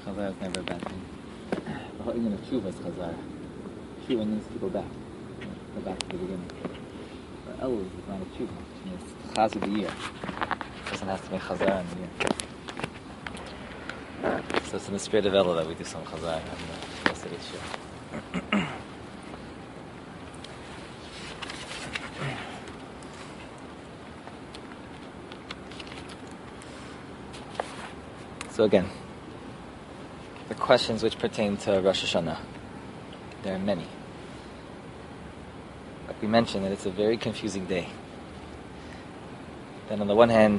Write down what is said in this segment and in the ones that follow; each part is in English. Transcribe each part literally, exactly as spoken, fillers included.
Chazar is never a bad thing. The whole Indian of Tshuva is Chazar. Tshuva needs to go back. Go back to the beginning. But Elul is not a Tshuva. It's Chaz of the year. It doesn't have to be Chazar in the year. So it's in the spirit of Elul that we do some Chazar on the rest of this year. So again, the questions which pertain to Rosh Hashanah, there are many. Like we mentioned, that it's a very confusing day. Then on the one hand,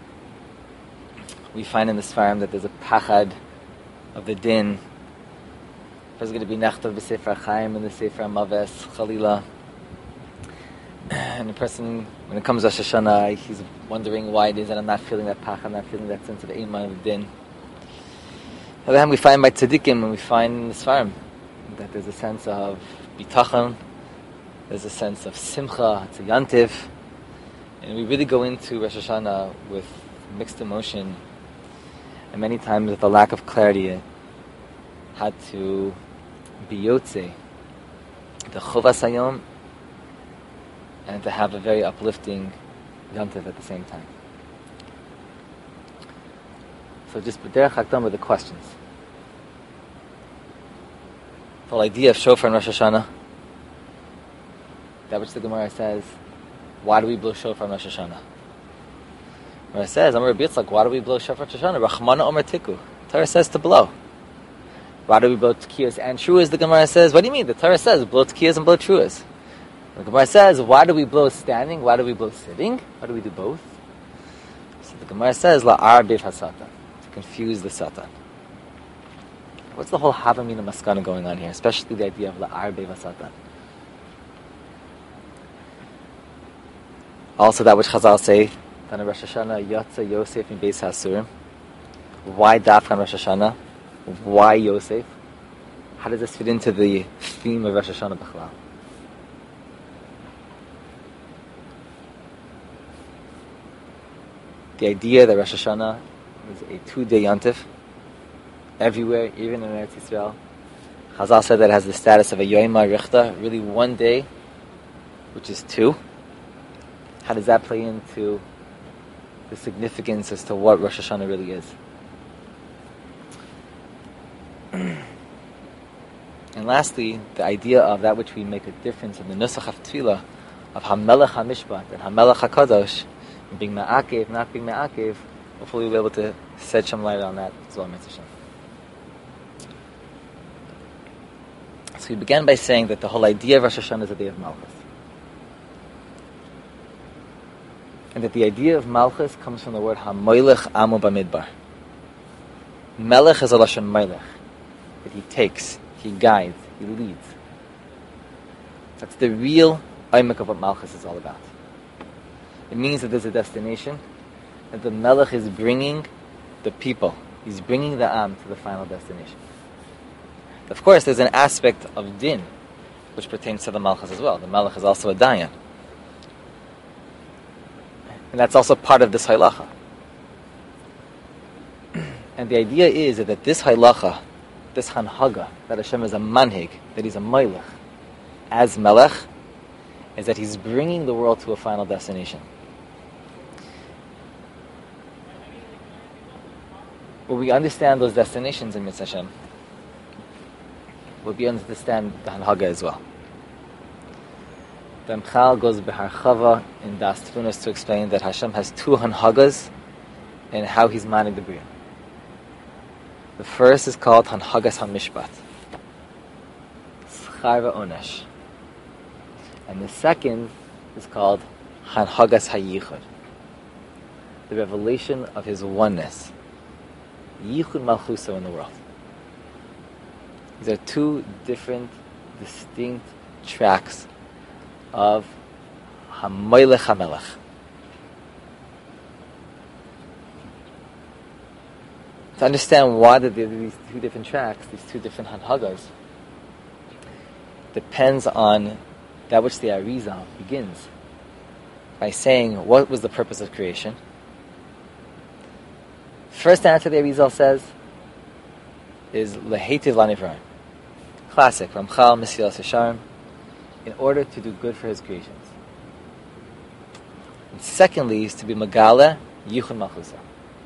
we find in the Sfarim that there's a pachad of the din. There's going to be Nechtav b'Sefer HaChaim and the Sefer HaMaves, Chalila. And the person, when it comes to Rosh Hashanah, he's wondering why it is that I'm not feeling that pachad, I'm not feeling that sense of Eiman of the din. On the other hand, we find by tzaddikim, and we find in the Sfarim, that there's a sense of bitachon, there's a sense of simcha, it's a yantiv, and we really go into Rosh Hashanah with mixed emotion, and many times with a lack of clarity, had to be yotze, the chovas hayom, and to have a very uplifting yantiv at the same time. So just b'derech hakdam with the questions. The whole idea of shofar in Rosh Hashanah, that which the Gemara says, why do we blow shofar in Rosh Hashanah? Gemara says, Amar Rabbi Yitzchak, why do we blow shofar in Rosh Hashanah? Rachmana Omer Tiku. The Torah says to blow. Why do we blow tkiyas and truas? The Gemara says, what do you mean? The Torah says blow tkiyas and blow truas. The Gemara says, why do we blow standing? Why do we blow sitting? Why do we do both? So the Gemara says, La'ar bev hasatan. Confuse the Satan. What's the whole Havamina Maskana going on here? Especially the idea of La'ar Beva Satan. Also that which Chazal say, Tana Rosh Hashanah, Yatza Yosef in Beis HaSurim. Why Dafkan Rosh Hashanah? Why Yosef? How does this fit into the theme of Rosh Hashanah B'chlal? The idea that Rosh Hashanah is a two-day yontif everywhere, even in Eretz Yisrael. Chazal said that it has the status of a yoyma richta, really one day, which is two. How does that play into the significance as to what Rosh Hashanah really is? And lastly, the idea of that which we make a difference in the nusach of tefillah, of Hamelech HaMishpat and Hamelech HaKadosh, and being ma'akev, not being ma'akev. Hopefully we'll be able to shed some light on that as well, Mitzvah Shem. So we began by saying that the whole idea of Rosh Hashanah is a day of Malchus. And that the idea of Malchus comes from the word HaMoilech Amo Bamidbar. Melech is a Lashon Moilech. That he takes, he guides, he leads. That's the real aymek of what Malchus is all about. It means that there's a destination, that the Melech is bringing the people, he's bringing the Am to the final destination. Of course, there's an aspect of din, which pertains to the Malchus as well. The Melech is also a Dayan. And that's also part of this Halacha. And the idea is that this Halacha, this Hanhaga, that Hashem is a Manhig, that he's a Melech, as Melech, is that he's bringing the world to a final destination. When we understand those destinations in Mitzvah Hashem, we'll be able to understand the Hanhaga as well. The Mchal goes B'harchava in Das Tfunos to explain that Hashem has two Hanhagas and how he's managed the Bria. The first is called Hanhagas HaMishpat, Schar V'Onesh. And the second is called Hanhagas HaYichud, the revelation of his oneness. Yichud Malchuso in the world. These are two different, distinct tracks of HaMoilech HaMelech. To understand why there are these two different tracks, these two different Hanhagas, depends on that which the Arizal begins by saying, what was the purpose of creation? First answer the Arizal says, is Lehetiv Lanivraim. Classic, Ramchal Mesilas Yesharim, in order to do good for his creations. And secondly is to be Megala Yichud Malchusa.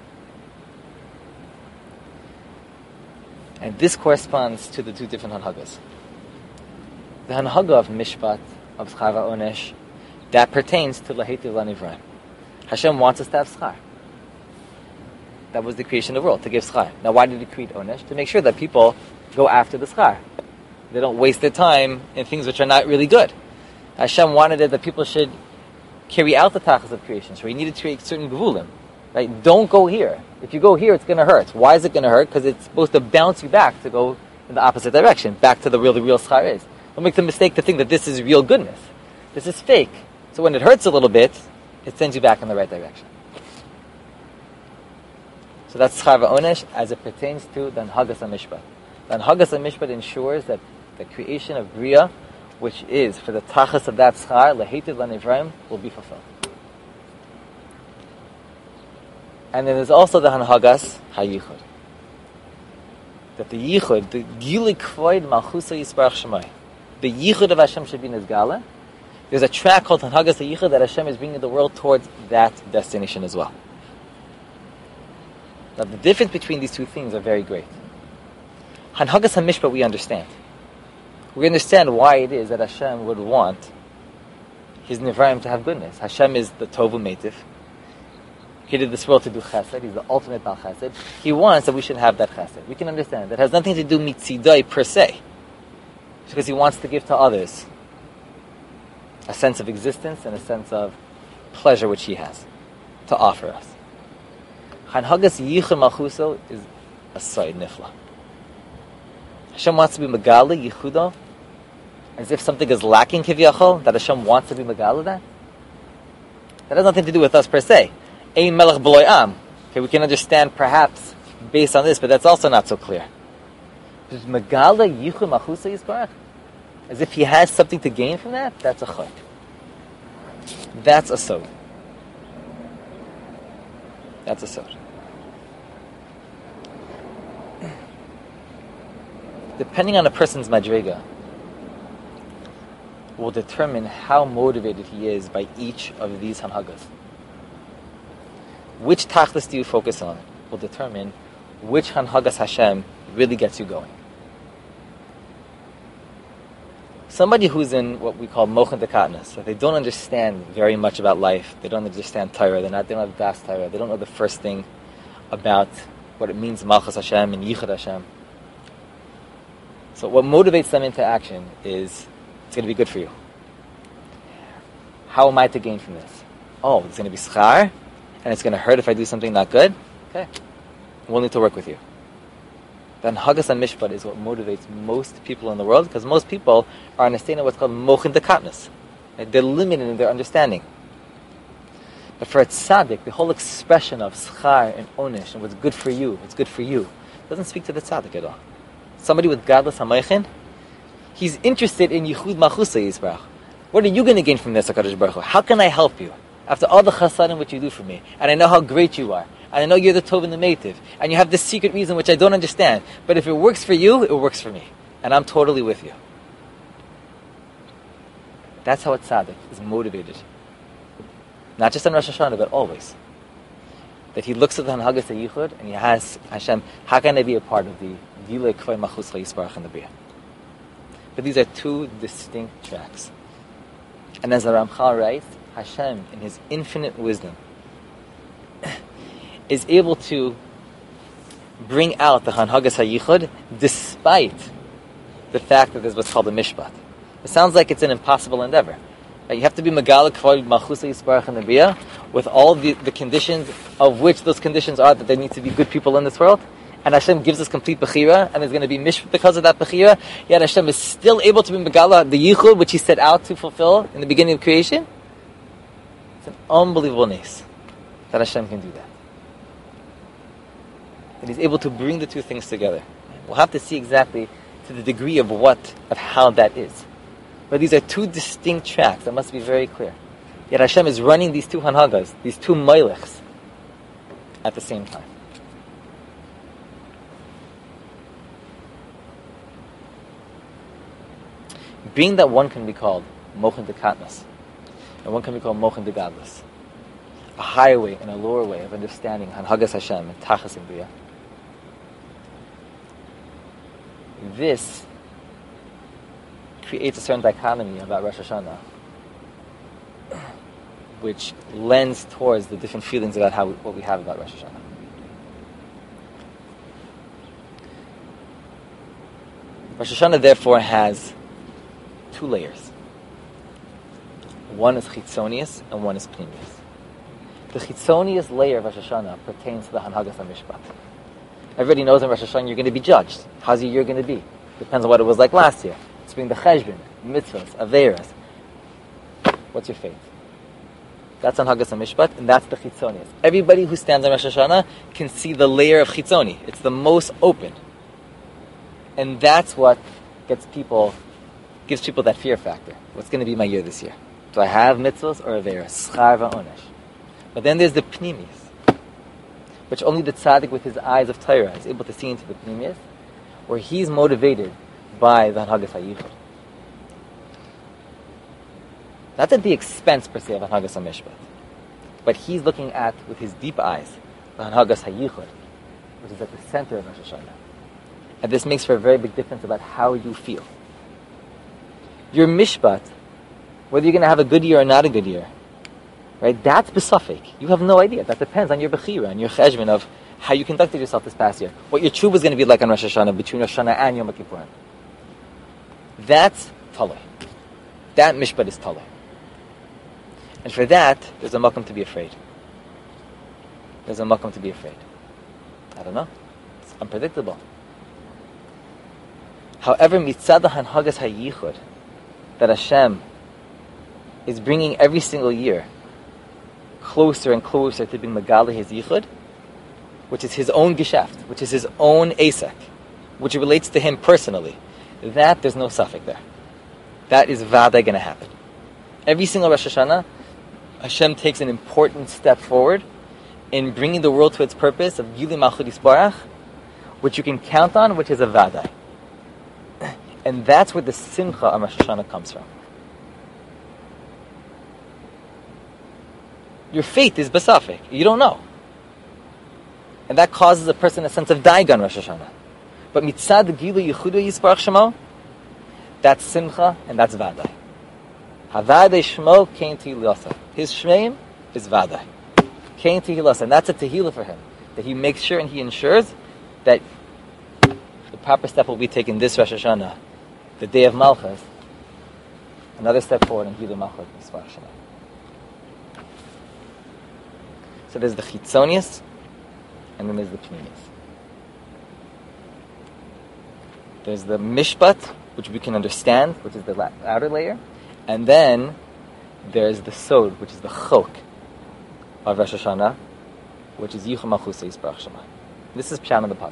And this corresponds to the two different Hanhagas. The Hanhaga of Mishpat, of Schar Onesh, that pertains to Lehetiv Lanivraim. Hashem wants us to have schar. That was the creation of the world, to give schar. Now why did he create Onesh? To make sure that people go after the schar. They don't waste their time in things which are not really good. Hashem wanted it that people should carry out the tachas of creation. So he needed to create certain gevulim. Right? Don't go here. If you go here, it's going to hurt. Why is it going to hurt? Because it's supposed to bounce you back to go in the opposite direction, back to the real, the real schar is. Don't make the mistake to think that this is real goodness. This is fake. So when it hurts a little bit, it sends you back in the right direction. So that's Schar V'Onesh as it pertains to the Hanhagas HaMishpat. The Hanhagas HaMishpat ensures that the creation of Bria, which is for the tachas of that Schar, Lehetiv Lanivraim, will be fulfilled. And then there's also the Hanhagas HaYichud. That the Yichud, the Gili Kvoid Malchusa Yisbarach Shemai, the Yichud of Hashem should be Nizgala. There's a track called Hanhagas HaYichud that Hashem is bringing the world towards that destination as well. Now the difference between these two things are very great. Hanhagas HaMishpat we understand. We understand why it is that Hashem would want His Nivraim to have goodness. Hashem is the Tovu Meitiv. He did this world to do chesed. He's the ultimate Bal Chesed. He wants that we should have that chesed. We can understand. That has nothing to do mitzidai per se. It's because He wants to give to others a sense of existence and a sense of pleasure which He has to offer us. Hanhagas Yichud Malchuso is a side nifla. Hashem wants to be Megala Yichudo, as if something is lacking Kivyachol, that Hashem wants to be Megala that. That has nothing to do with us per se. Ein Melech B'loi Am. Okay, we can understand perhaps based on this, but that's also not so clear. Does Megala Yichud Malchuso Yisbarach? As if He has something to gain from that? That's a chod. That's a sod. That's a sod. Depending on a person's madrega, will determine how motivated he is by each of these hanhagas. Which tachlis do you focus on will determine which hanhagas Hashem really gets you going. Somebody who's in what we call mochin dekatnas, so they don't understand very much about life, they don't understand Torah, they're not, they don't have das Torah, they don't know the first thing about what it means Malchus Hashem and Yichud Hashem. So what motivates them into action is, it's going to be good for you. How am I to gain from this? Oh, it's going to be schar, and it's going to hurt if I do something not good? Okay. I'm willing to work with you. Then Hanhagas HaMishpat is what motivates most people in the world, because most people are in a state of what's called mochin dekatnas. Right? They're limited in their understanding. But for a tzaddik, the whole expression of schar and onish and what's good for you, what's good for you, doesn't speak to the tzaddik at all. Somebody with gadlus hamaychin, he's interested in yichud malchusa yisbarach. What are you going to gain from this, HaKadosh Baruch Hu? How can I help you? After all the chasadim which you do for me, and I know how great you are, and I know you're the tov and the meitiv, and you have this secret reason which I don't understand, but if it works for you, it works for me, and I'm totally with you. That's how a tzaddik is motivated. Not just on Rosh Hashanah, but always. That he looks at the Hanhagas HaYichud, and he asks Hashem, how can I be a part of the Gilei Kvay Malchus Yisbarach in the Bria? But these are two distinct tracks. And as the Ramchal writes, Hashem, in His infinite wisdom, is able to bring out the Hanhagas HaYichud despite the fact that there's what's called a mishpat. It sounds like it's an impossible endeavor. You have to be Megala Kvod Malchus Yisbarach in the Bria with all the, the conditions of which those conditions are that there need to be good people in this world. And Hashem gives us complete Bechira, and there's going to be Mishpat because of that Bechira. Yet Hashem is still able to be Megala, the Yichud, which He set out to fulfill in the beginning of creation. It's an unbelievable nace that Hashem can do that. That He's able to bring the two things together. We'll have to see exactly to the degree of what, of how that is. But these are two distinct tracks that must be very clear. Yet Hashem is running these two hanhagas, these two meilechs, at the same time. being that one can be called Mochen de Katnas, and one can be called Mochen de Gadlus, a higher way and a lower way of understanding Hanhagas Hashem and Tachas and Bria. This creates a certain dichotomy about Rosh Hashanah, which lends towards the different feelings about how we, what we have about Rosh Hashanah. Rosh Hashanah, therefore, has two layers. One is Chitzonius and one is Pnimius. The Chitzonius layer of Rosh Hashanah pertains to the Hanhagas HaMishpat. Everybody knows in Rosh Hashanah you're going to be judged. How's your year going to be? Depends on what it was like last year. It's being the Cheshbon, Mitzvahs, Averas. What's your faith? That's Hanhagas HaMishpat, and that's the Chitzonius. Everybody who stands on Rosh Hashanah can see the layer of Chitzoni. It's the most open. And that's what gets people, gives people that fear factor. What's going to be my year this year? Do I have mitzvahs or averas? Schar va'onesh. But then there's the pnimius, which only the tzaddik with his eyes of Torah is able to see into the pnimius, where he's motivated by the Hanhagas HaYichud. Not at the expense, per se, of Hanhagas HaMishpat, but he's looking at, with his deep eyes, the Hanhagas HaYichud, which is at the center of Rosh Hashanah. And this makes for a very big difference about how you feel. Your mishpat, whether you're going to have a good year or not a good year, right? That's besafek. You have no idea. That depends on your bechira and your cheshbon of how you conducted yourself this past year. What your tshuva is going to be like on Rosh Hashanah, between Rosh Hashanah and Yom Kippurim. That's taleh. That mishpat is taleh. And for that, there's a makom to be afraid. There's a makom to be afraid. I don't know. It's unpredictable. However, mitzad Hanhagas HaYichud, that Hashem is bringing every single year closer and closer to being Megali His Yichud, which is His own Geschäft, which is His own Asek, which relates to Him personally, that there's no suffix there. That is vaday going to happen. Every single Rosh Hashanah, Hashem takes an important step forward in bringing the world to its purpose of Gili Malchut Yisbarach, which you can count on, which is a vaday. And that's where the simcha of Rosh Hashanah comes from. Your faith is basafik. You don't know. And that causes a person a sense of daigan Rosh Hashanah. But mitzad gilu yichudu yisparach shemo, that's simcha and that's vaday. Havadei shmo kein tehilasa. His shmeim is vaday. Kein tehilasa. And that's a tehillah for him. That he makes sure and he ensures that the proper step will be taken this Rosh Hashanah, the day of Malchus, another step forward in Gilu Malchut Yisparach Shemo. So there's the Chitzonius, and then there's the Pnimius. There's the Mishpat, which we can understand, which is the outer layer, and then there's the Sod, which is the Chok of Rosh Hashanah, which is Yichud Malchus Yisparach Shemo. This is Pshat in the Pasuk.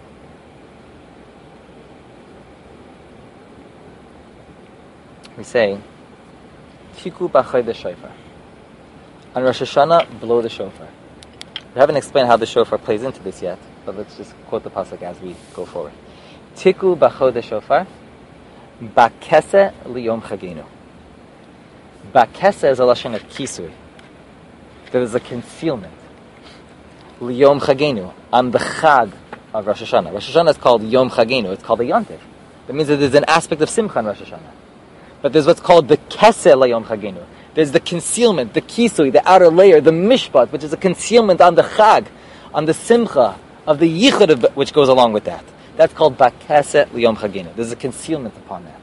We say, Tiku b'chay the shofar. On Rosh Hashanah, blow the shofar. We haven't explained how the shofar plays into this yet, but let's just quote the pasuk as we go forward. Tiku b'chod the shofar, ba'kese liyom chagenu. Ba'kese is a lashon of kisui. There is a concealment. Liyom chagenu, on the chag of Rosh Hashanah. Rosh Hashanah is called Yom Chagenu. It's called a yontif. That means that there's an aspect of simcha in Rosh Hashanah. But there's what's called the keseh layom chagenu. There's the concealment, the kisui, the outer layer, the mishpat, which is a concealment on the chag, on the simcha of the yichud, of, which goes along with that. That's called bakeseh liyom chagenu. There's a concealment upon that.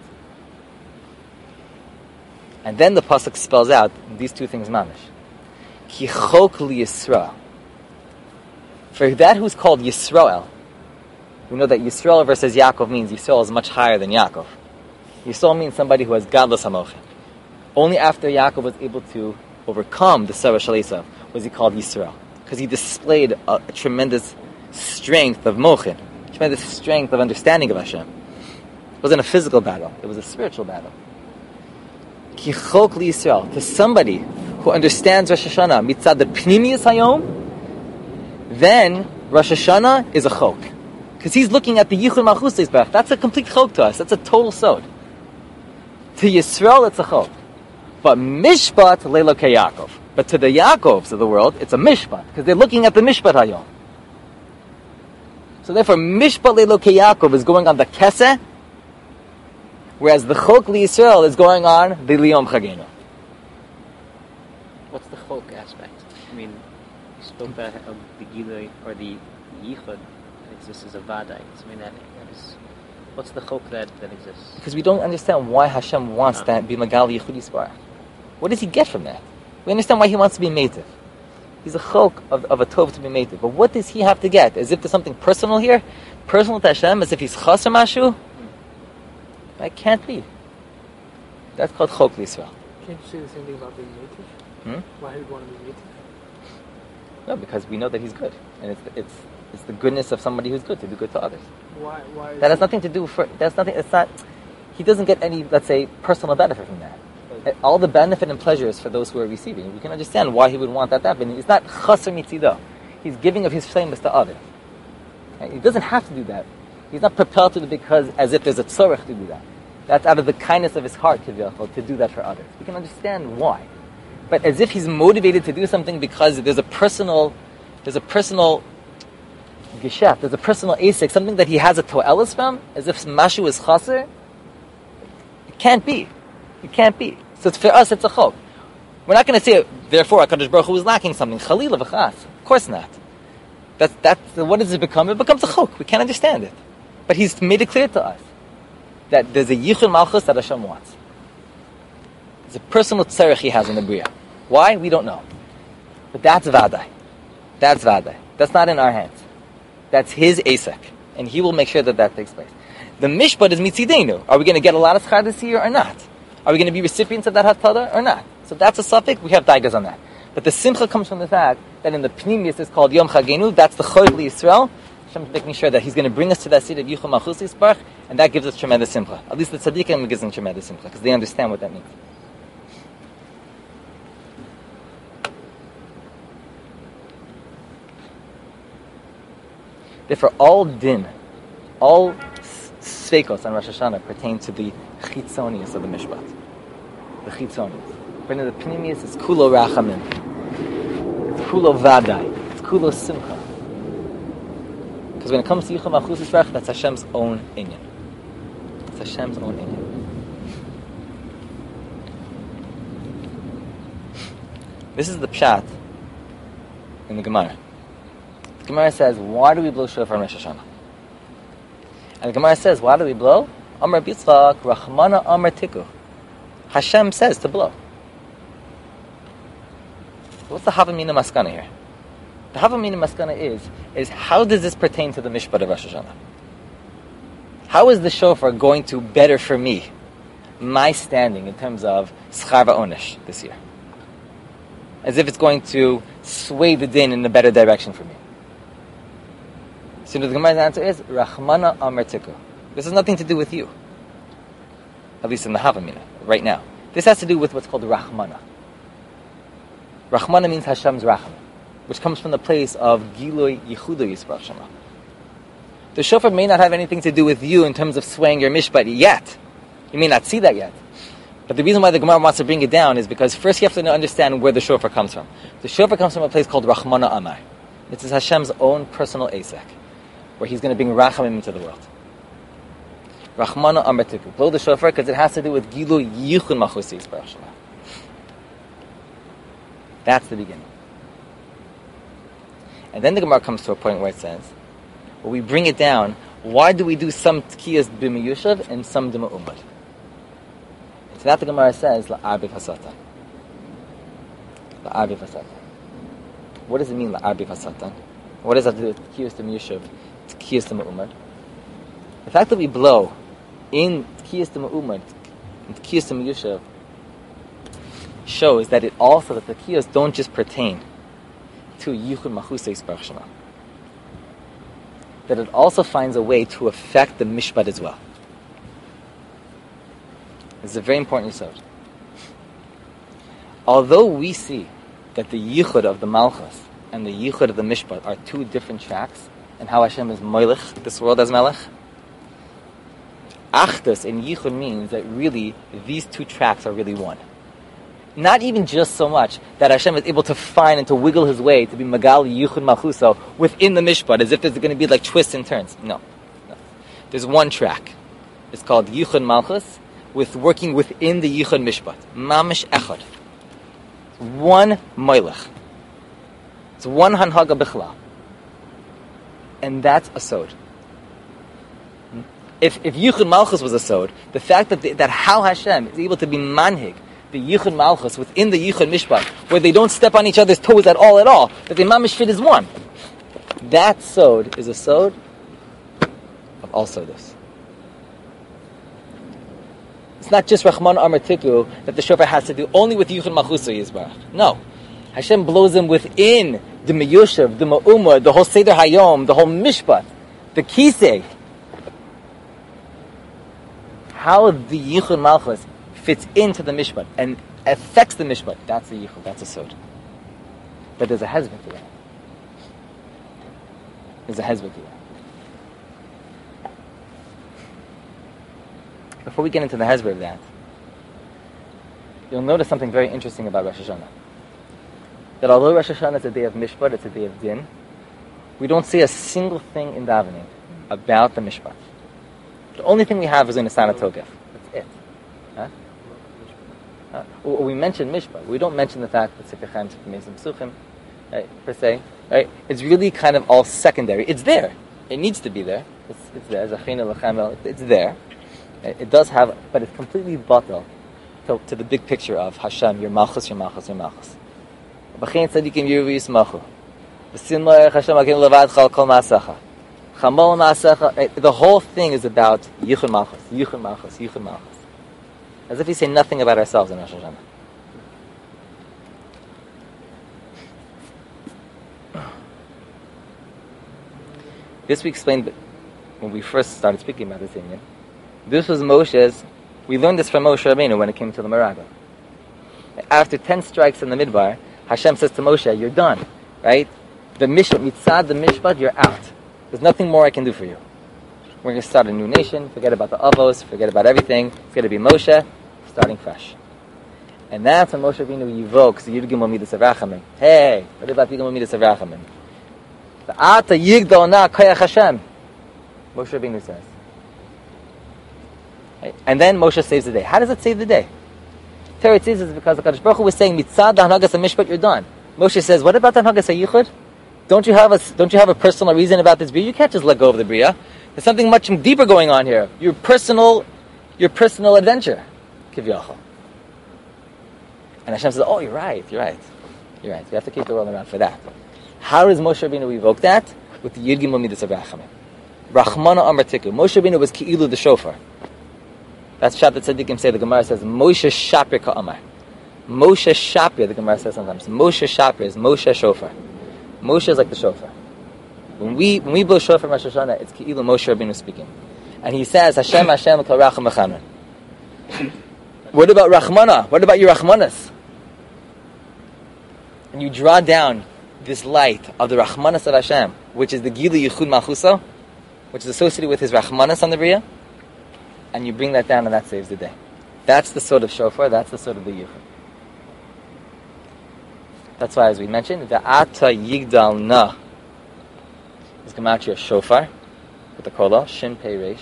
And then the pasuk spells out these two things mamish. Ki chok liyisrael. For that who's called Yisrael, we know that Yisrael versus Yaakov means Yisrael is much higher than Yaakov. Yisrael means somebody who has gadlus hamochin. Only after Yaakov was able to overcome the Sarah Shel Esav was he called Yisrael, because he displayed a, a tremendous strength of mochin, tremendous strength of understanding of Hashem. It wasn't a physical battle; it was a spiritual battle. Ki chok li Yisrael, to somebody who understands Rosh Hashanah mitzad the pnimius hayom, then Rosh Hashanah is a chok, because he's looking at the Yichud Malchus Yisbarach. That's a complete chok to us. That's a total sod. To Yisrael, it's a chok. But mishpat leilokei Yaakov. But to the Yaakovs of the world, it's a mishpat, because they're looking at the mishpat hayom. So therefore, mishpat leilokei Yaakov is going on the keseh, whereas the chok li Yisrael is going on the liyom chagenu. What's the chok aspect? I mean, you spoke about of the gilui or the yichud that exists as a vadai. So I mean, that, that is, what's the chok that, that exists? Because we don't understand why Hashem wants no. that be magali yichud yisparach. What does he get from that? We understand why he wants to be mative. He's a chok of, of a tov to be mative. But what does he have to get? As if there's something personal here? Personal to Hashem? As if he's chaser mashu? That can't be. That's called chok l'Yisrael. Can't you say the same thing about being native? Hmm? Why would you want to be native? No, because we know that he's good. And it's it's it's the goodness of somebody who's good, to do good to others. Why? Why? Is That has nothing to do for, that's nothing, it's not, he doesn't get any, let's say, personal benefit from that. All the benefit and pleasure is for those who are receiving. We can understand why he would want that to happen. It's not chaser mitzidah. He's giving of his shleimus to others. Right? He doesn't have to do that. He's not propelled to do it because as if there's a tzorech to do that. That's out of the kindness of his heart to do that for others. We can understand why. But as if he's motivated to do something because there's a personal, there's a personal geschäft, there's a personal asik, something that he has a to'elis from, as if mashu is chaser, it can't be. It can't be. So it's, for us, it's a chok. We're not going to say, therefore, HaKadosh Baruch Hu is lacking something. Chalila v'chas. Of course not. That's, that's, what does it become? It becomes a chok. We can't understand it. But he's made it clear to us that there's a yichud malchus that Hashem wants. There's a personal tzarech he has in the Bria. Why? We don't know. But that's vadai. That's vadai. That's not in our hands. That's his asek. And he will make sure that that takes place. The mishpat is mitzidenu. Are we going to get a lot of schar this year or not? Are we going to be recipients of that hatada or not? So that's a suffix. We have daigas on that. But the simcha comes from the fact that in the pnimius it's called Yom Chagenu. That's the chod li Yisrael. Hashem's making sure that he's going to bring us to that seat of Yichud Malchus Yisparach, and that gives us tremendous simcha. At least the tzaddikim gives them tremendous simcha because they understand what that means. Therefore, all din, all sveikos on Rosh Hashanah pertain to the chitzonius of the mishpat. The chitzonius. But in the pnimius, it's kulo rachamim. It's kulo vadai. It's kulo simcha. Because when it comes to Yichud Malchus Yisparach, that's Hashem's own inyan. It's Hashem's own inyan. This is the pshat in the Gemara. The Gemara says, why do we blow shofar on Rosh Hashanah? And the Gemara says, why do we blow? Amar Bitzvak, Rachmana Amar Tiku. Hashem says to blow. What's the Havamina Maskana here? The Havamina Maskana is, is how does this pertain to the Mishpat of Rosh Hashanah? How is the shofar going to better for me, my standing in terms of Schar Va'onish this year? As if it's going to sway the din in a better direction for me. So the Gemara's answer is, Rachmana Amar Tiku. This has nothing to do with you. At least in the Havamina, right now. This has to do with what's called Rachmana. Rachmana means Hashem's Rachman, which comes from the place of Gilui Yichudu Yisparach Shema. The shofar may not have anything to do with you in terms of swaying your mishpat yet. You may not see that yet. But the reason why the Gemara wants to bring it down is because first you have to understand where the shofar comes from. The shofar comes from a place called Rachmana Amar. This is Hashem's own personal asek, where he's going to bring Rachamim into the world. Rachmana Amar Tiku. Blow the shofar because it has to do with Gilu Yichud Malchus Yisparach Shema. That's the beginning. And then the Gemara comes to a point where it says, well, we bring it down, why do we do some tkiyas b'miyushav and some d'ma'umad? So that the Gemara says, la'arbiv hasatan. La'arbiv hasatan. What does it mean, la'arbiv hasatan? What does that have to do with tkiyas b'miyushav, tkiyas d'ma'umad? The fact that we blow in tkiyas d'ma'umad, in tkiyas d'miyushav, shows that it also, that the tkiyas don't just pertain to Yichud Malchus Yisparach Shema. That it also finds a way to affect the mishpat as well. This is a very important yisod. Although we see that the yichud of the malchus and the yichud of the mishpat are two different tracks, and how Hashem is moilech this world as melech, Achdus in Yichud means that really these two tracks are really one. Not even just so much that Hashem is able to find and to wiggle his way to be Magali Yichud Malchuso within the Mishpat, as if there's going to be like twists and turns. No. no. There's one track. It's called Yichud Malchus, with working within the Yichud Mishpat. Mamish Echad. It's one Moilech. It's one Hanhaga Bichlal. And that's a Sod. If if Yichud Malchus was a Sod, the fact that the, that how Hashem is able to be manhig, the Yichud Malchus within the Yichud Mishpat, where they don't step on each other's toes at all at all, that the mamish fit is one. That Sod is a Sod of all Sodos. It's not just Rahman Amar Tiku that the shofar has to do only with Yichud Malchus Yisbarach. No. Hashem blows them within the Meyushav, the Ma'umah, the whole Seder Hayom, the whole Mishpat, the Kisei. How the Yichud Malchus fits into the Mishpat and affects the Mishpat, that's the Yichud, that's a Sod. But there's a hezbollah to that. There's a hezbollah to that. Before we get into the hezbollah of that, you'll notice something very interesting about Rosh Hashanah. That although Rosh Hashanah is a day of Mishpat, it's a day of Din, we don't see a single thing in davening about the Mishpat. The only thing we have is in Asana Togef. That's it. Huh? Uh, we mention Mishpat. We don't mention the fact that Sefer Chaim, Sefer Mesim Psuchim, right, per se. Right? It's really kind of all secondary. It's there. It needs to be there. It's, it's there. Zachina L'Chamel. It's there. It does have, but it's completely batal to, to the big picture of Hashem, your Malchus, your Malchus, your Malchus. B'chein tzadikim yiru v'yismachu. V'sin lo'erech Hashem akein levadcha al kol ma'asecha. Chamol ma'asecha. The whole thing is about Yichud Malchus, Yichud Malchus, Yichud Malchus. As if we say nothing about ourselves in Rosh Hashanah. This we explained when we first started speaking about this Indian. This was Moshe's, we learned this from Moshe Rabbeinu when it came to the Meraga. After ten strikes in the Midbar, Hashem says to Moshe, you're done, right? The Mishpat, Mitzad, the Mishpat, you're out. There's nothing more I can do for you. We're going to start a new nation, forget about the Avos, forget about everything. It's going to be Moshe, starting fresh. And that's when Moshe Rabbeinu evokes the Yud Gimel Midas Avrachamim. Hey, what about Yud Gimel Midas Avrachamim? The Ata Yigdal Na Koyach Hashem. Moshe Rabbeinu says. Right? And then Moshe saves the day. How does it save the day? Teretz says is because the Kadosh Baruch Hu was saying, Mitzad Hanagas HaMishpat, you're done. Moshe says, what about the Hanagas HaYichud? Don't you have a don't you have a personal reason about this Bria? You can't just let go of the Bria. There's something much deeper going on here. Your personal, your personal adventure, Kivyachal. And Hashem says, oh, you're right, you're right, you're right. We have to keep the world around for that. How does Moshe Rabbeinu evoke that? With the Yud Gimel Midas Avrachamim. Rachmana Amar Tiku. Moshe Rabbeinu was Ki'ilu the shofar. That's Shabbat Tzadikim say. The Gemara says Moshe Shapir Ka'amar. Moshe Shapir, the Gemara says sometimes. Moshe Shapir is Moshe shofar. Moshe is like the shofar. When we when we blow shofar in Rosh Hashanah, it's Ki'ilu Moshe Rabbeinu speaking, and he says Hashem Hashem Kol Racham V'Chanan. What about Rachmana? What about your Rachmanas? And you draw down this light of the Rachmanas of Hashem, which is the Gilu Yichud Malchuso, which is associated with his Rachmanas on the Bria, and you bring that down, and that saves the day. That's the sort of shofar. That's the sort of the Yichud. That's why, as we mentioned, the Ata Yigdal Na is Gematria shofar with the kola Shin Pei Reish.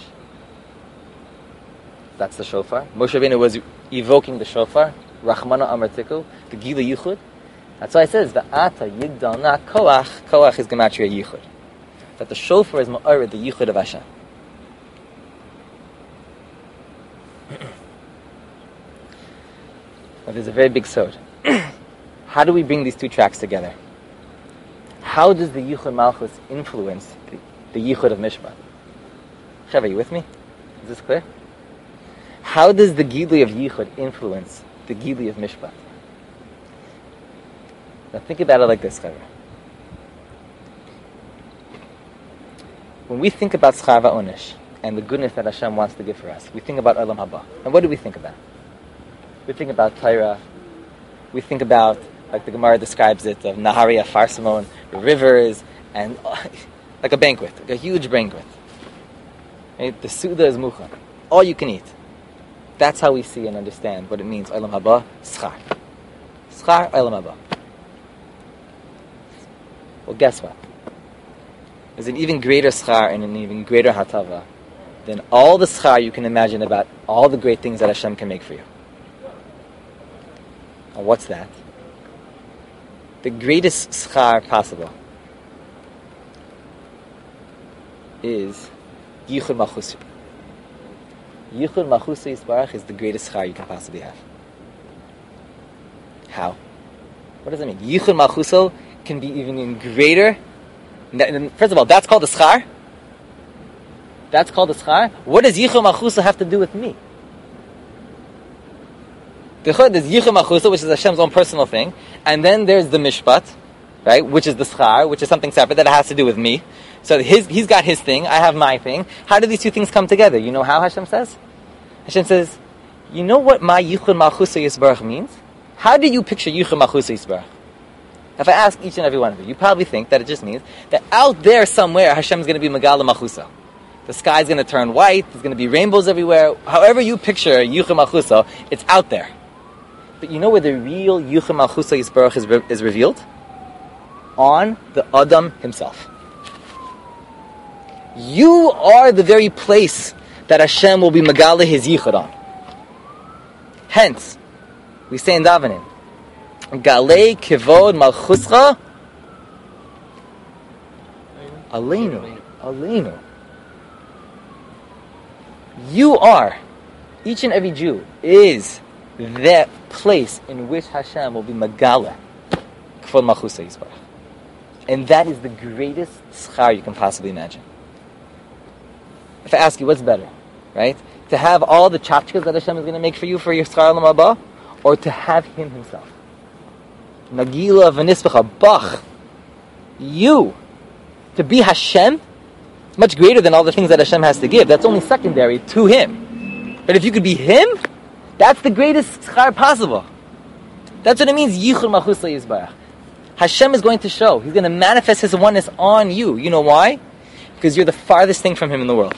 That's the shofar. Moshe Rabbeinu was evoking the shofar, Rachmana Amar Tiku, the Gila Yichud. That's why it says the Ata Yigdal Na Koach. Koach is Gematria Yichud. That the shofar is Ma'arid, the Yichud of Hashem. Well, there's a very big sod. How do we bring these two tracks together? How does the Yichud Malchus influence the, the Yichud of Mishpat? Shav, are you with me? Is this clear? How does the Gili of Yichud influence the Gili of Mishpat? Now think about it like this, Chaver. When we think about Schar Va'onish and the goodness that Hashem wants to give for us, we think about Olam Haba. And what do we think about? We think about Torah. We think about, like the Gemara describes it, of Naharia Farsimon, rivers, and uh, like a banquet, like a huge banquet. Right? The Suda is Mucha. all you can eat. That's how we see and understand what it means, Olam Haba, Schar. Schar, Olam Haba. Well, guess what? There's an even greater schar and an even greater hatava than all the schar you can imagine about all the great things that Hashem can make for you. And what's that? The greatest schar possible is Yichud Malchusa. Yichud Malchusa Yisbarach is the greatest schar you can possibly have. How? What does that mean? Yichud Malchusa can be even greater. First of all, that's called a schar. That's called a schar. What does Yichud Malchusa have to do with me? There's Yichud Malchusa, which is Hashem's own personal thing, and then there's the Mishpat, right, which is the schar, which is something separate that has to do with me. So his, he's got his thing, I have my thing. How do these two things come together? You know how Hashem says? Hashem says, you know what my Yichud Malchusa Yisbarach means? How do you picture Yichud Malchusa Yisbarach? If I ask each and every one of you, you probably think that it just means that out there somewhere Hashem is going to be Megala Malchusa. The sky's going to turn white, there's going to be rainbows everywhere. However you picture Yichud Malchusa, it's out there. But you know where the real Yichud Malchusa Yisbarach is, re- is revealed? On the Adam himself. You are the very place that Hashem will be Megala his Yichud on. Hence, we say in Davening, Galei Kivod Malchuscha Aleinu. Aleinu. You are, each and every Jew is that place in which Hashem will be Megala Kivod Malchusa Yisbarach. And that is the greatest schar you can possibly imagine. If I ask you, what's better, right? To have all the tchotchkes that Hashem is going to make for you for your schar olam haba, or to have Him Himself? Nagila v'nispecha, bach. You, to be Hashem, much greater than all the things that Hashem has to give. That's only secondary to Him. But if you could be Him, that's the greatest schar possible. That's what it means, Yichud Malchusa Yisbarach. Hashem is going to show. He's going to manifest His oneness on you. You know why? Because you're the farthest thing from Him in the world.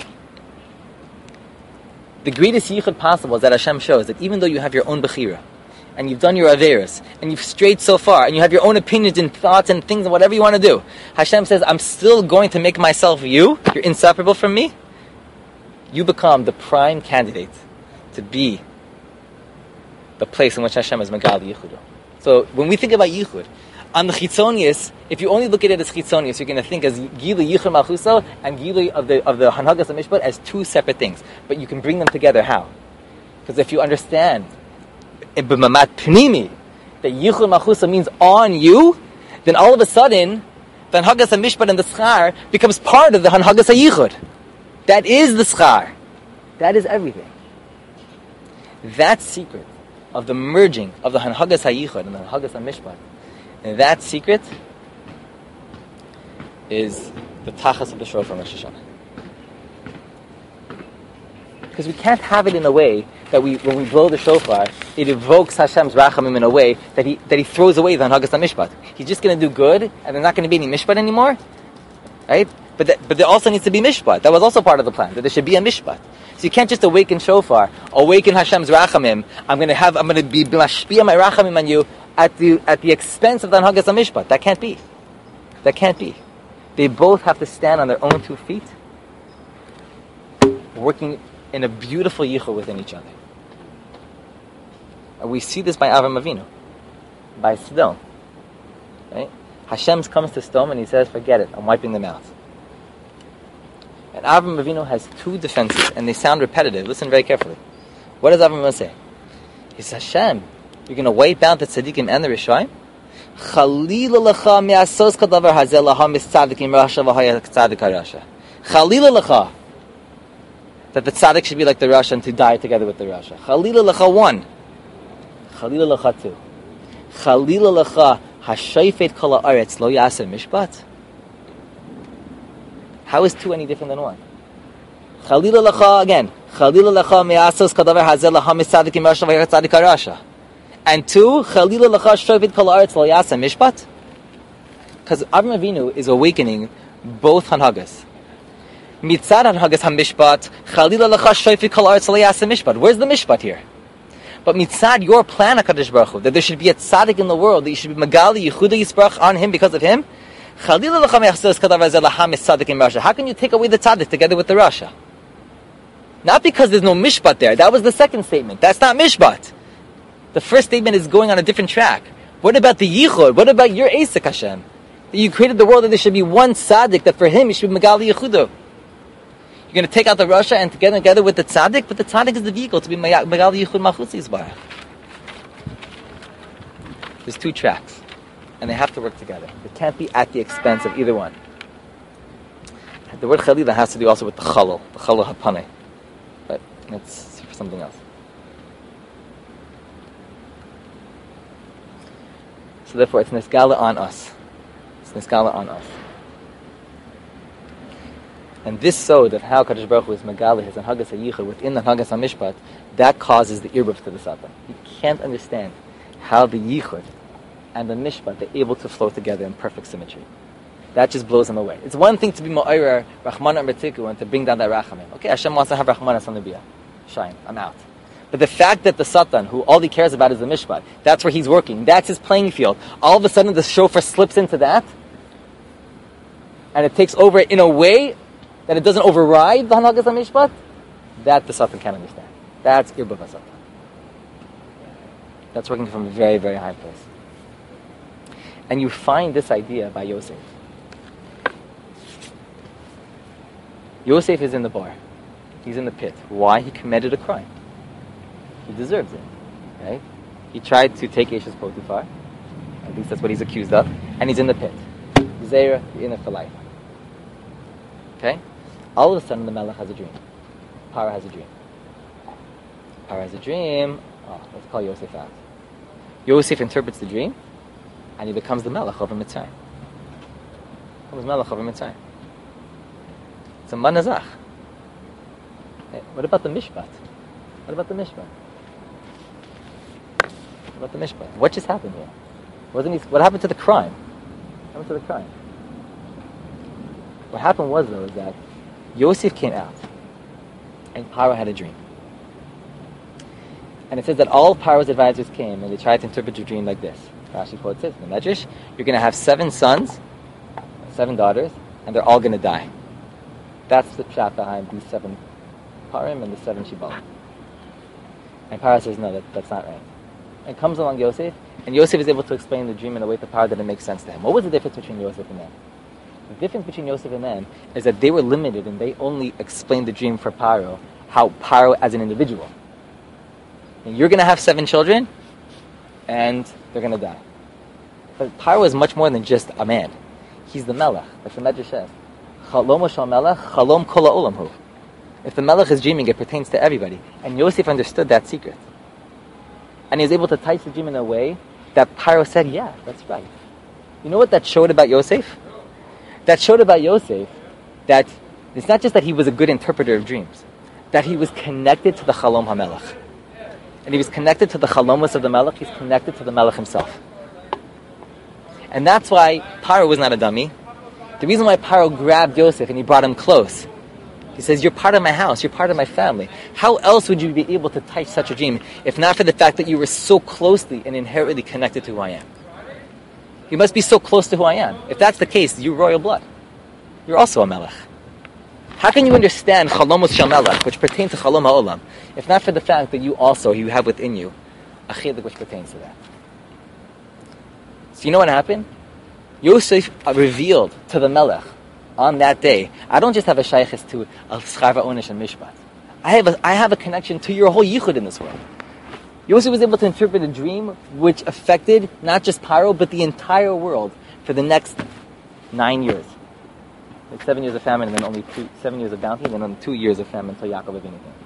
The greatest yichud possible is that Hashem shows that even though you have your own bechira, and you've done your averis, and you've strayed so far, and you have your own opinions and thoughts and things and whatever you want to do, Hashem says, I'm still going to make myself you. You're inseparable from me. You become the prime candidate to be the place in which Hashem is Megal Yichud. So when we think about yichud, on the chitzonius, if you only look at it as chitzonius, you're going to think as Gilui Yichud Malchusa and Gilui of the of the Hanhagas HaMishpat as two separate things. But you can bring them together. How? Because if you understand in B'mamat Pnimi that Yichud Malchusa means on you, then all of a sudden the Hanhagas HaMishpat and the Schar becomes part of the Hanhagas HaYichud. That is the Schar. That is everything. That secret of the merging of the Hanhagas HaYichud and the Hanhagas HaMishpat, and that secret is the tachas of the shofar Rosh Hashanah. Because we can't have it in a way that we, when we blow the shofar, it evokes Hashem's rachamim in a way that he that he throws away the Hanhagas HaMishpat. He's just going to do good, and there's not going to be any mishpat anymore, right? But that, but there also needs to be mishpat. That was also part of the plan, that there should be a mishpat. So you can't just awaken shofar, awaken Hashem's rachamim. I'm going to have, I'm going to be mashpia my rachamim on you at the at the expense of the Hanhagas HaMishpat. That can't be. That can't be. They both have to stand on their own two feet, working in a beautiful yichud within each other. And we see this by Avram Avinu, by Sodom. Right? Hashem comes to Sodom and he says, forget it, I'm wiping them out. And Avram Avinu has two defenses, and they sound repetitive. Listen very carefully. What does Avram Avinu say? He says, Hashem, you're going to wipe out the tzaddikim and the rishoyim? Chalila lecha me'asos kadavar hazeh laha mistzadikim rasha v'haya tzadik harasha. Chalila lecha, that the tzaddik should be like the rasha and to die together with the rasha. Chalila lecha one. Chalila lecha two. Chalila lecha hashayfet kol haaretz lo yaseh mishpat. How is two any different than one? Chalila lecha again. Chalila lecha me'asos kadavar hazeh laha mistzadikim rasha v'haya tzadik harasha. And two, Chalila lecha shofet kol haaretz lo yaseh mishpat. Because Avram Avinu is awakening both Hanhagas. Mitzad Hanhagas HaMishpat, Chalila Lecha Shoifi Kol Aretz Leyasa Mishpat. Where's the Mishpat here? But mitzad your plan, HaKadosh Baruch Hu, that there should be a tzaddik in the world, that you should be Magali, Yehuda Yisbarach on him because of him. How can you take away the tzaddik together with the rasha? Not because there's no mishpat there. That was the second statement. That's not mishpat. The first statement is going on a different track. What about the yichud? What about your Esek Hashem? That you created the world that there should be one tzaddik, that for him you should be Magali Yehuda. You're going to take out the rasha and together together with the tzaddik, but the tzaddik is the vehicle to be Magali Yechud Malchus Yisbarach. There's two tracks, and they have to work together. It can't be at the expense of either one. The word Chalila has to do also with the Chalal, the Chalal HaPaneh, but that's for something else. So therefore, it's Niskala on us. It's Niskala on us. And this sod of how Kadosh Baruch Hu is Megali, his Hanhagas HaYichud, within the Hanhagas HaMishpat, that causes the Irbuf to the Satan. You can't understand how the Yichud and the Mishpat are able to flow together in perfect symmetry. That just blows him away. It's one thing to be Ma'ira, Rahman and Mertiku, and to bring down that Rachamim. Okay, Hashem wants to have Rahman on the Biyah. Shine, I'm out. But the fact that the Satan, who all he cares about is the Mishpat, that's where he's working, that's his playing field. All of a sudden the shofar slips into that, and it takes over in a way that it doesn't override the Hanhagas HaMishpat, that the Satan can't understand. That's Irbuf HaSatan. That's working from a very, very high place. And you find this idea by Yosef. Yosef is in the bar. He's in the pit. Why? He committed a crime. He deserves it. Right? He tried to take Eshes Potiphar. At least that's what he's accused of. And he's in the pit. Zera, in it for life. Okay? All of a sudden, the Melech has a dream. Paro has a dream. Paro has a dream. Oh, let's call Yosef out. Yosef interprets the dream, and he becomes the Melech over Mitzrayim. Becomes Melech over Mitzrayim. It's a manazach. Hey, what about the Mishpat? What about the Mishpat? What about the Mishpat? What just happened here? Wasn't he, what happened to the crime? What happened to the crime? What happened was, though, is that Yosef came out, and Paro had a dream. And it says that all Paro's advisors came, and they tried to interpret your dream like this. Rashi quotes it in the Medrash. You're going to have seven sons, seven daughters, and they're all going to die. That's the pshat behind these seven Parim and the seven Shibalim. And Paro says, no, that, that's not right. And comes along Yosef, and Yosef is able to explain the dream in a way to Paro that it makes sense to him. What was the difference between Yosef and them? The difference between Yosef and them is that they were limited, and they only explained the dream for Paro, how Paro as an individual. And you're going to have seven children, and they're going to die. But Paro is much more than just a man. He's the Melech, like the Medrash says. Chalom shel Melech, chalom kol ha'olam hu. If the Melech is dreaming, it pertains to everybody. And Yosef understood that secret. And he was able to touch the dream in a way that Paro said, yeah, that's right. You know what that showed about Yosef? That showed about Yosef that it's not just that he was a good interpreter of dreams, that he was connected to the Chalom HaMelech. And he was connected to the Chalomos of the Melech, he's connected to the Melech himself. And that's why Paro was not a dummy. The reason why Paro grabbed Yosef and he brought him close, he says, you're part of my house, you're part of my family. How else would you be able to touch such a dream if not for the fact that you were so closely and inherently connected to who I am? You must be so close to who I am. If that's the case, you're royal blood. You're also a Melech. How can you understand Chalomos Shel Melech, which pertains to Chalom HaOlam, if not for the fact that you also, you have within you, a chiduk which pertains to that? So you know what happened? Yosef revealed to the Melech on that day, I don't just have a shaykhis to a Schar Onish and Mishpat. I have a, I have a connection to your whole yichud in this world. Yosef was able to interpret a dream which affected not just Paro, but the entire world for the next nine years. Like seven years of famine, and then only two, seven years of bounty, and then only two years of famine until Yaakov Avinu came.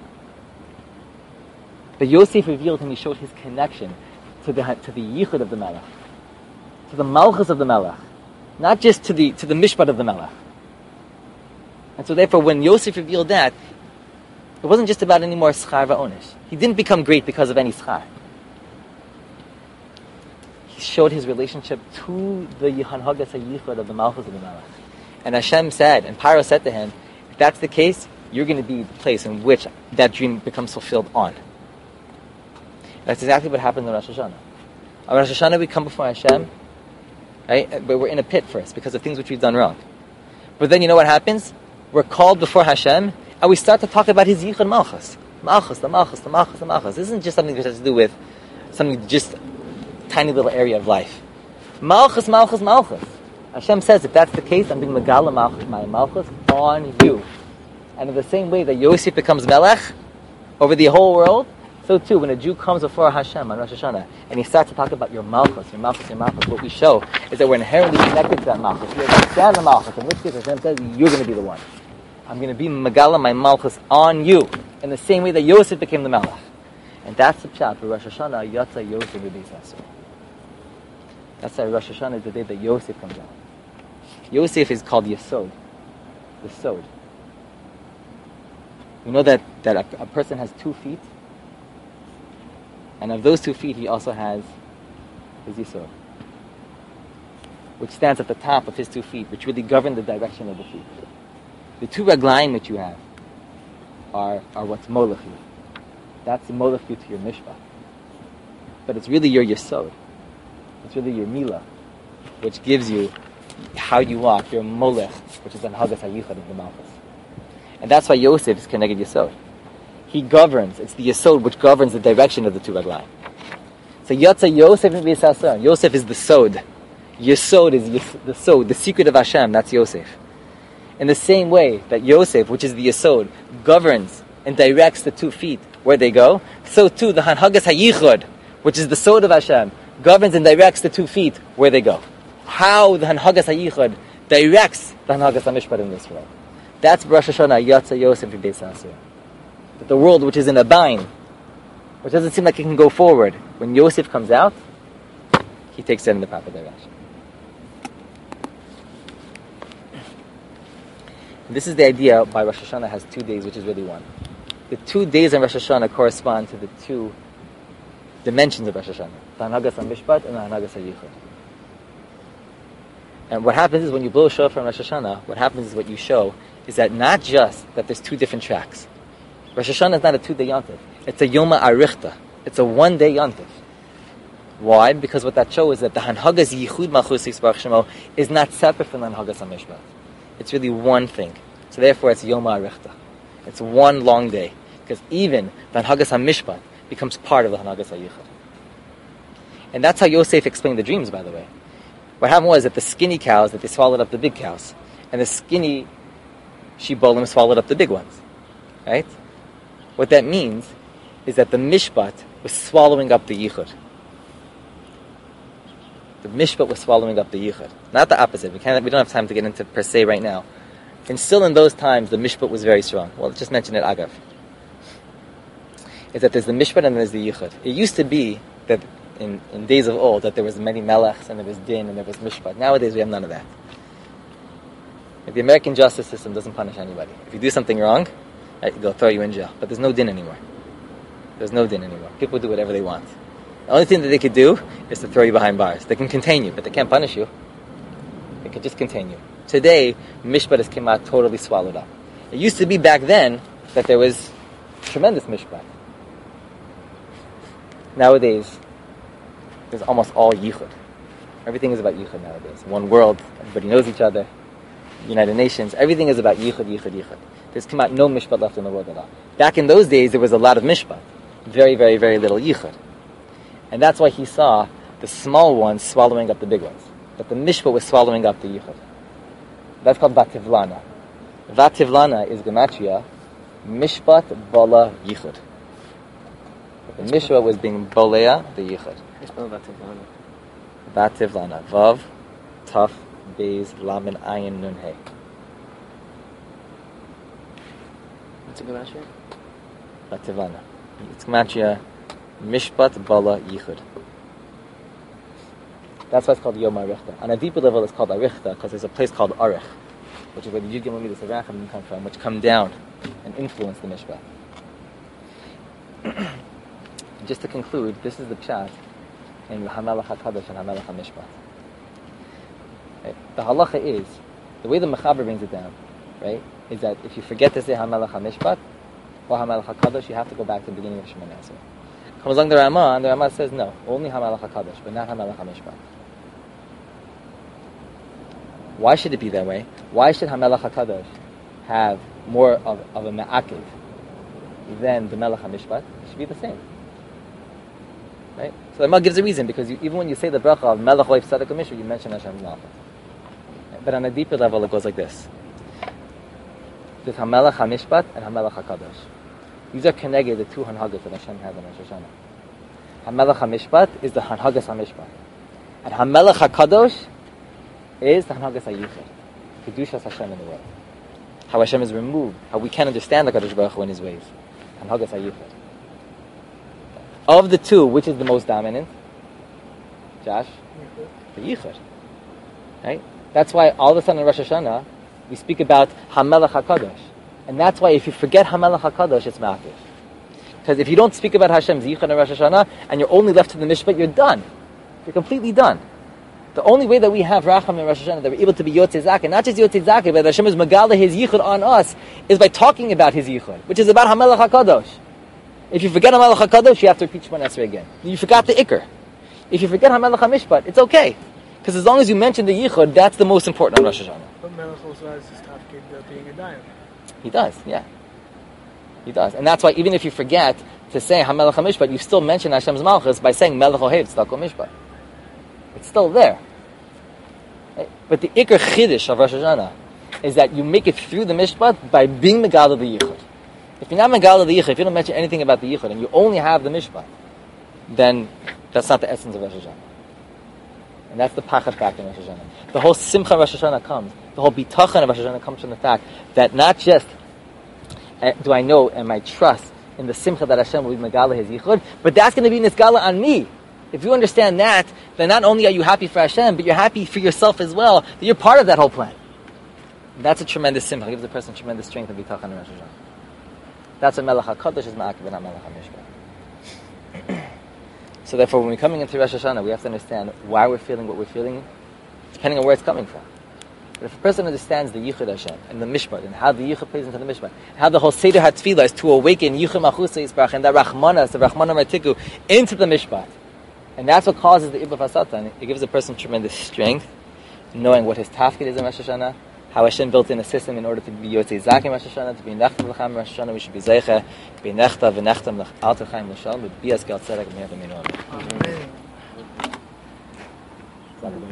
But Yosef revealed and he showed his connection to the to the yichud of the Melech, to the malchus of the Melech, not just to the to the mishpat of the Melech. And so therefore, when Yosef revealed that, it wasn't just about any more schar va'onish. He didn't become great because of any schar. He showed his relationship to the Hanhagas HaYichud of the malchus of the Melech. And Hashem said, and Paro said to him, If that's the case, you're going to be the place in which that dream becomes fulfilled on. That's exactly what happened in Rosh Hashanah. On Rosh Hashanah, we come before Hashem, right? But we're in a pit first because of things which we've done wrong. But then you know what happens? We're called before Hashem, and we start to talk about His Yichud Malchus. Malchus, the Malchus, the Malchus, the Malchus. This isn't just something that has to do with something, just tiny little area of life. Malchus, Malchus, Malchus. Hashem says, if that's the case, I'm being Megala Malchus, my Malchus, on you. And in the same way that Yosef becomes Melech over the whole world, so too, when a Jew comes before Hashem on Rosh Hashanah, and he starts to talk about your Malchus, your Malchus, your Malchus, what we show is that we're inherently connected to that Malchus. We understand the Malchus, in which case Hashem says, you're going to be the one. I'm going to be Megala, my Malchus, on you, in the same way that Yosef became the Melech. And that's the pshat for Rosh Hashanah, Yatsa Yosef B'Beis Yisrael. That's why Rosh Hashanah is the day that Yosef comes out. Yosef is called Yesod, the Sod. You know that, that a, a person has two feet, and of those two feet he also has his Yesod, which stands at the top of his two feet, which really govern the direction of the feet. The two raglayim that you have are, are what's molech you. That's the molech you to your mishpah. But it's really your Yesod. It's really your milah, which gives you how you walk, your molech, which is an hagas hayichad of the malchus. And that's why Yosef is connected Yesod. He governs, it's the Yesod which governs the direction of the two raglayim. So Yatsa Yosef B'Beis Yisrael. Yosef is the Sod. Yesod is yes, the Sod, the secret of Hashem, that's Yosef. In the same way that Yosef, which is the Yesod, governs and directs the two feet where they go, so too the Hanhagas HaYichud, which is the Sod of Hashem, governs and directs the two feet where they go. How the Hanhagas HaYichud directs the Hanhagas HaMishpat in this world. That's Rosh Hashanah, Yatsa Yosef B'Beis Yisrael. That the world which is in a bind, which doesn't seem like it can go forward, when Yosef comes out, he takes it in the proper direction. This is the idea why Rosh Hashanah has two days, which is really one. The two days in Rosh Hashanah correspond to the two dimensions of Rosh Hashanah, the Hanhagas HaMishpat and the Hanhagas HaYichud. And what happens is when you blow a shofar from Rosh Hashanah, what happens is what you show is that not just that there's two different tracks. Rosh Hashanah is not a two-day yontif. It's a Yoma Arichta. It's a one-day yontif. Why? Because what that shows is that the Hanhagas Yichud Malchus Yisbarach Shemo is not separate from the Hanhagas HaMishpat. It's really one thing. So therefore it's Yoma Arichta. It's one long day. Because even the Hanhagas HaMishpat becomes part of the Hanhagas HaYichud. And that's how Yosef explained the dreams, by the way. What happened was that the skinny cows, that they swallowed up the big cows. And the skinny shibolim swallowed up the big ones. Right? What that means is that the Mishpat was swallowing up the Yichud. The Mishpat was swallowing up the Yichud. Not the opposite. We can't. We don't have time to get into per se right now. And still in those times, the Mishpat was very strong. Well, let's just mention it, Agav. Is that there's the Mishpat and there's the Yichud. It used to be that in, in days of old, that there was many Melechs and there was Din and there was Mishpat. Nowadays, we have none of that. Like the American justice system doesn't punish anybody. If you do something wrong, right, they'll throw you in jail. But there's no Din anymore. There's no Din anymore. People do whatever they want. The only thing that they could do is to throw you behind bars. They can contain you, but they can't punish you. They can just contain you. Today, Mishpat has come out totally swallowed up. It used to be back then that there was tremendous Mishpat. Nowadays, there's almost all Yichud. Everything is about Yichud nowadays. One world, everybody knows each other. United Nations, everything is about Yichud, Yichud, Yichud. There's come out no Mishpat left in the world at all. Back in those days, there was a lot of Mishpat. Very, very, very little Yichud. And that's why he saw the small ones swallowing up the big ones. That the Mishpat was swallowing up the Yichud. That's called Vativlana. Vativlana is Gematria, Mishpat Bala Yichud. The Mishpat was being Bolea, the Yichud. Vativlana. Vativlana. Vav, Taf, Beis, Lamin, Ayin, Nun, He. What's a Gematria? Vativlana. It's Gematria, Mishpat Bala Yichud. That's why it's called Yom Arichta. On a deeper level, it's called Arichta because there's a place called Arich, which is where the Yud Gimel Midas Arachim come from, which come down and influence the Mishpat. Just to conclude, this is the pshat in Hamelach HaKadosh and Hamelach HaMishpat. Right? The halacha is, the way the Mechaber brings it down, right, is that if you forget to say HaMelech HaMishpat or HaMelech HaKadosh, you have to go back to the beginning of Shemoneh Esrei. Comes along the Ramah, and the Ramah says no, only HaMelech HaKadosh, but not HaMelech HaMishpat. Why should it be that way? Why should HaMelech HaKadosh have more of, of a ma'akiv than the Melech HaMishpat? It should be the same. Right? So the Ramah gives a reason, because you, even when you say the bracha of Melech Leif Tzedek HaMishpat, you mention Hashem's Malchus. But on a deeper level, it goes like this. There's HaMelech HaMishpat and HaMelech HaKadosh. These are connected, the two Hanhagas that Hashem has in Rosh Hashanah. HaMelech HaMishpat is the Hanhagas HaMishpat. And HaMelech HaKadosh is the Hanhagas HaYichud. Kedushas Hashem in the world. How Hashem is removed, how we can understand the Kadosh Baruch Hu in His ways. Hanhagas HaYichud. Of the two, which is the most dominant? Josh? The Yichud. Right? That's why all of a sudden in Rosh Hashanah, we speak about HaMelech HaKadosh. And that's why if you forget HaMelech HaKadosh, it's ma'akiv. Because if you don't speak about Hashem's Yichud in Rosh Hashanah, and you're only left to the Mishpat, you're done. You're completely done. The only way that we have Racham in Rosh Hashanah, that we're able to be Yotzei Zakeh, not just Yotzei Zakeh, but Hashem is Megala His Yichud on us, is by talking about His Yichud, which is about HaMelech HaKadosh. If you forget HaMelech HaKadosh, you have to repeat Shemoneh Esrei again. You forgot the Iker. If you forget HaMelech HaMishpat, it's okay. Because as long as you mention the Yichud, that's the most important on Rosh Hashanah. But Melech also has his tafkid of being a dayan. He does, yeah. He does. And that's why even if you forget to say HaMelech HaMishpat, you still mention Hashem's Malchus by saying Melech Ohev Tzedakah Mishpat. It's still there. Right? But the Iker Chiddush of Rosh Hashanah is that you make it through the Mishpat by being Megala the Yichud. If you're not Megala the Yichud, if you don't mention anything about the Yichud, and you only have the Mishpat, then that's not the essence of Rosh Hashanah. And that's the Pachad factor in Rosh Hashanah. The whole Simcha Rosh Hashanah comes, the whole Bitachon of Rosh Hashanah comes from the fact that not just uh, do I know and I trust in the Simcha that Hashem will be Megala His Yichud, but that's going to be Nisgala on me. If you understand that, then not only are you happy for Hashem, but you're happy for yourself as well, that you're part of that whole plan. And that's a tremendous Simcha. It gives the person tremendous strength and Bitachon in Rosh Hashanah. That's what Melech HaKadosh is ma'akiv, not Melech HaMishpat. So therefore, when we're coming into Rosh Hashanah, we have to understand why we're feeling what we're feeling, depending on where it's coming from. But if a person understands the Yichud Hashem and the Mishpat, and how the Yichud plays into the Mishpat, how the whole Seder HaTfilah is to awaken Yichud Malchus Yisbarach and that Rachmanas, the Rachmana Martiku, into the Mishpat. And that's what causes the Ibn Fasatan. It gives a person tremendous strength, knowing what his tafkid is in Rosh Hashanah, how Hashem built in a system in order to be Yotzei Zakeh in Rosh Hashanah, to be Nechtam L'cham in Rosh Hashanah, we should be Zeicha, be Nechta, V'nechtam L'chal L'chaim L'shal, be Bias Gal Tzedek, Amen.